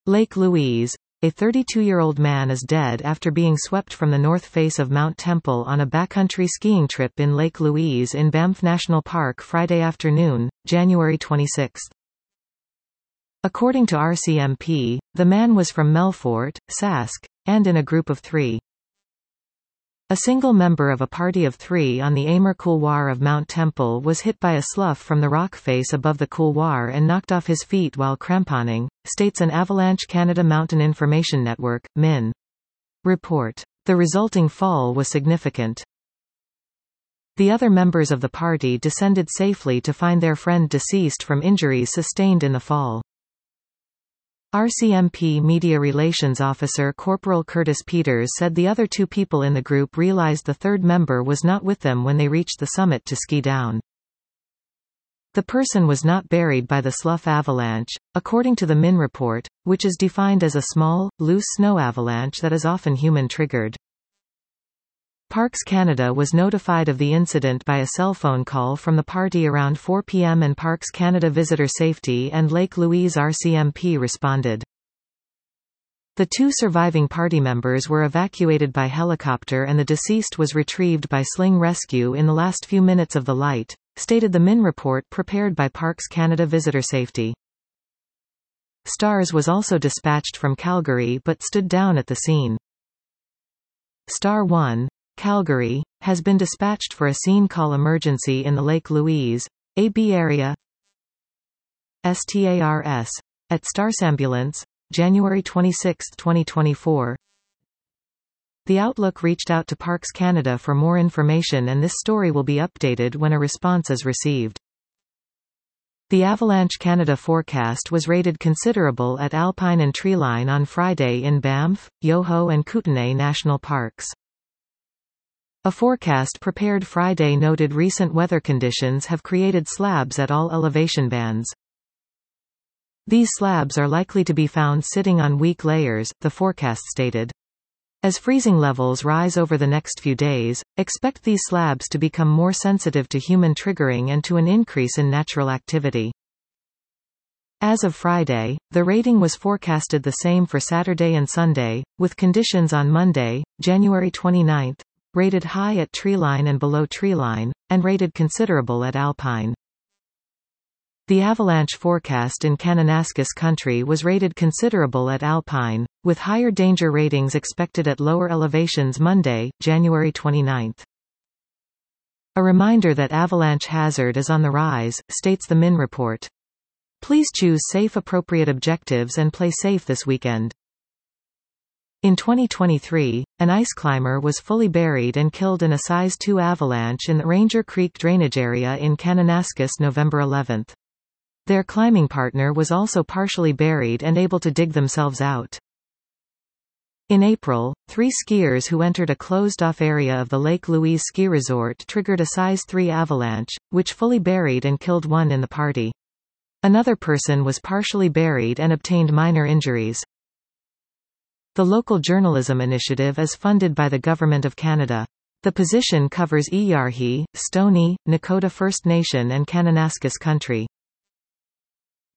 Lake Louise. A 32-year-old man is dead after being swept from the north face of Mount Temple on a backcountry skiing trip in Lake Louise in Banff National Park Friday afternoon, January 26. According to RCMP, the man was from Melfort, Sask, and in a group of 3. A single member of a party of 3 on the Amur Couloir of Mount Temple was hit by a slough from the rock face above the couloir and knocked off his feet while cramponing, states an Avalanche Canada Mountain Information Network, MIN. report. The resulting fall was significant. The other members of the party descended safely to find their friend deceased from injuries sustained in the fall. RCMP Media Relations Officer Corporal Curtis Peters said the other 2 people in the group realized the third member was not with them when they reached the summit to ski down. The person was not buried by the slough avalanche, according to the MIN report, which is defined as a small, loose snow avalanche that is often human-triggered. Parks Canada was notified of the incident by a cell phone call from the party around 4 p.m. and Parks Canada Visitor Safety and Lake Louise RCMP responded. The 2 surviving party members were evacuated by helicopter and the deceased was retrieved by sling rescue in the last few minutes of the light, stated the MIN report prepared by Parks Canada Visitor Safety. STARS was also dispatched from Calgary but stood down at the scene. Star 1, Calgary, has been dispatched for a scene call emergency in the Lake Louise, AB area. STARS. At STARS Ambulance, January 26, 2024. The Outlook reached out to Parks Canada for more information and this story will be updated when a response is received. The Avalanche Canada forecast was rated considerable at Alpine and Treeline on Friday in Banff, Yoho and Kootenay National Parks. A forecast prepared Friday noted recent weather conditions have created slabs at all elevation bands. These slabs are likely to be found sitting on weak layers, the forecast stated. As freezing levels rise over the next few days, expect these slabs to become more sensitive to human triggering and to an increase in natural activity. As of Friday, the rating was forecasted the same for Saturday and Sunday, with conditions on Monday, January 29, rated high at Treeline and below Treeline, and rated considerable at Alpine. The avalanche forecast in Kananaskis Country was rated considerable at Alpine, with higher danger ratings expected at lower elevations Monday, January 29. A reminder that avalanche hazard is on the rise, states the MIN report. Please choose safe appropriate objectives and play safe this weekend. In 2023, an ice climber was fully buried and killed in a size 2 avalanche in the Ranger Creek drainage area in Kananaskis November 11. Their climbing partner was also partially buried and able to dig themselves out. In April, 3 skiers who entered a closed-off area of the Lake Louise ski resort triggered a size 3 avalanche, which fully buried and killed one in the party. Another person was partially buried and obtained minor injuries. The local journalism initiative is funded by the Government of Canada. The position covers Iyarhi, Stoney, Nakota First Nation and Kananaskis Country.